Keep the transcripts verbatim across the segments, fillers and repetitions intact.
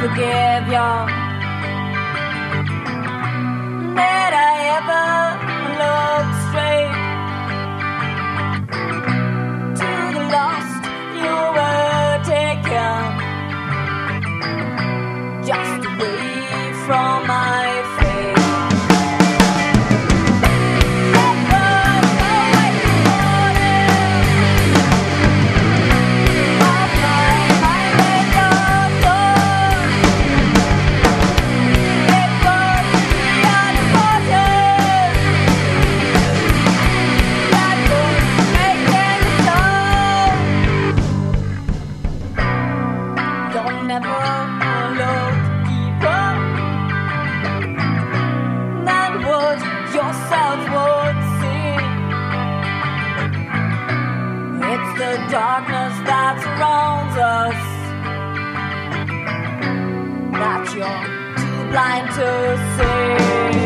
forgive you. Did I ever look straight to the lost you were taken, just away from my face? Darkness that surrounds us, that you're too blind to see.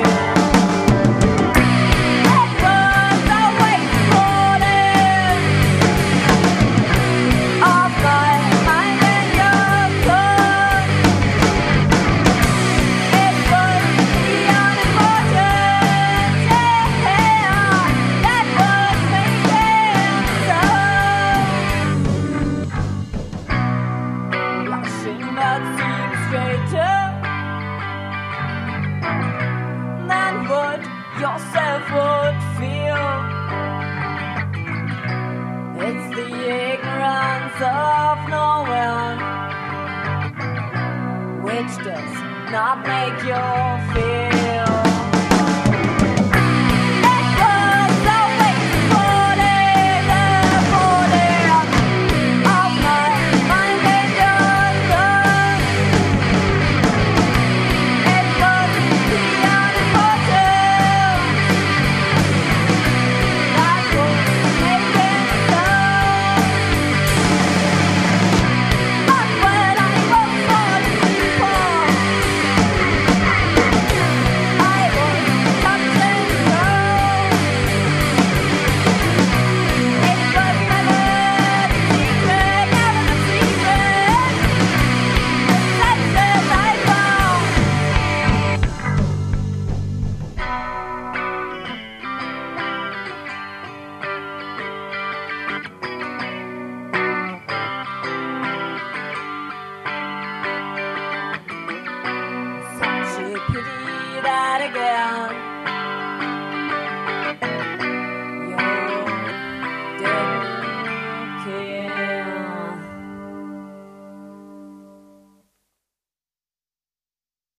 Yourself would feel. It's the ignorance of knowing which does not make you feel.